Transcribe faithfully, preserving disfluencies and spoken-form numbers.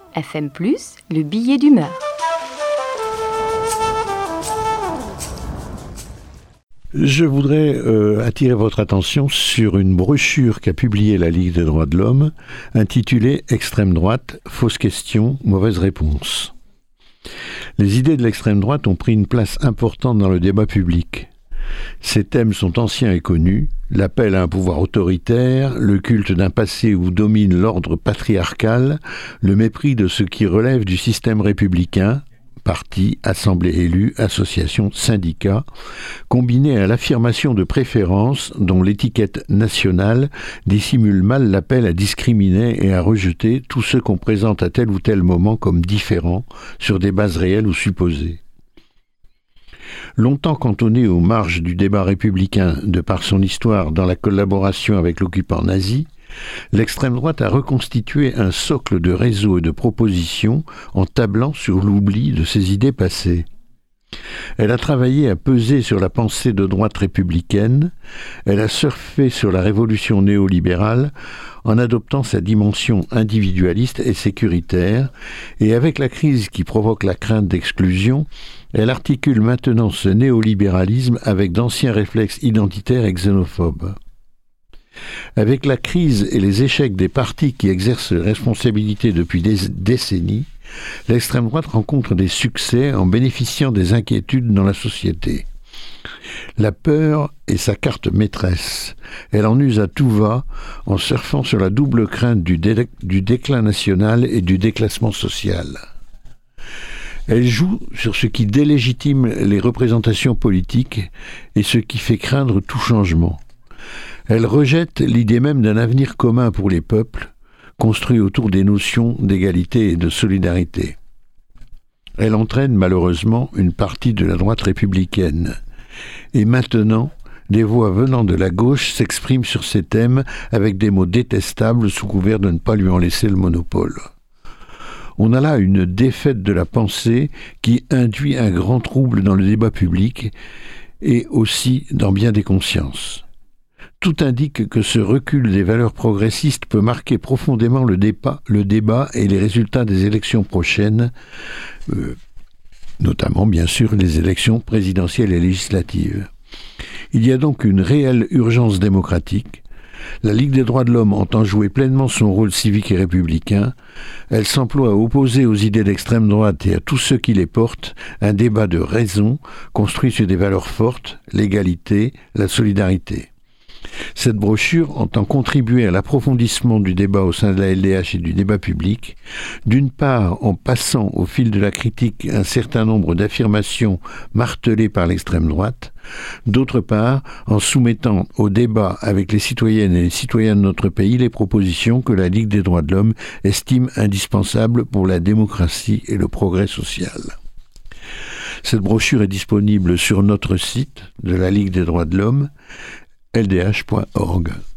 F M plus, le billet d'humeur. Je voudrais euh, attirer votre attention sur une brochure qu'a publiée la Ligue des droits de l'homme, intitulée « Extrême droite, fausses questions, mauvaises réponses ». Les idées de l'extrême droite ont pris une place importante dans le débat public. Ces thèmes sont anciens et connus, l'appel à un pouvoir autoritaire, le culte d'un passé où domine l'ordre patriarcal, le mépris de ce qui relève du système républicain, partis, assemblées élues, associations, syndicats, combinés à l'affirmation de préférences dont l'étiquette nationale dissimule mal l'appel à discriminer et à rejeter tous ceux qu'on présente à tel ou tel moment comme différents sur des bases réelles ou supposées. Longtemps cantonné aux marges du débat républicain de par son histoire dans la collaboration avec l'occupant nazi, l'extrême droite a reconstitué un socle de réseaux et de propositions en tablant sur l'oubli de ses idées passées. Elle a travaillé à peser sur la pensée de droite républicaine, elle a surfé sur la révolution néolibérale en adoptant sa dimension individualiste et sécuritaire, et avec la crise qui provoque la crainte d'exclusion, elle articule maintenant ce néolibéralisme avec d'anciens réflexes identitaires et xénophobes. Avec la crise et les échecs des partis qui exercent les responsabilités depuis des décennies, l'extrême droite rencontre des succès en bénéficiant des inquiétudes dans la société. La peur est sa carte maîtresse. Elle en use à tout va en surfant sur la double crainte du, dé- du déclin national et du déclassement social. Elle joue sur ce qui délégitime les représentations politiques et ce qui fait craindre tout changement. Elle rejette l'idée même d'un avenir commun pour les peuples, construit autour des notions d'égalité et de solidarité. Elle entraîne malheureusement une partie de la droite républicaine. Et maintenant, des voix venant de la gauche s'expriment sur ces thèmes avec des mots détestables sous couvert de ne pas lui en laisser le monopole. On a là une défaite de la pensée qui induit un grand trouble dans le débat public et aussi dans bien des consciences. Tout indique que ce recul des valeurs progressistes peut marquer profondément le débat, le débat et les résultats des élections prochaines, euh, notamment bien sûr les élections présidentielles et législatives. Il y a donc une réelle urgence démocratique. La Ligue des droits de l'homme entend jouer pleinement son rôle civique et républicain. Elle s'emploie à opposer aux idées d'extrême droite et à tous ceux qui les portent un débat de raison construit sur des valeurs fortes, l'égalité, la solidarité. Cette brochure entend contribuer à l'approfondissement du débat au sein de la L D H et du débat public, d'une part en passant au fil de la critique un certain nombre d'affirmations martelées par l'extrême droite, d'autre part en soumettant au débat avec les citoyennes et les citoyens de notre pays les propositions que la Ligue des droits de l'homme estime indispensables pour la démocratie et le progrès social. Cette brochure est disponible sur notre site de la Ligue des droits de l'homme, L D H point org.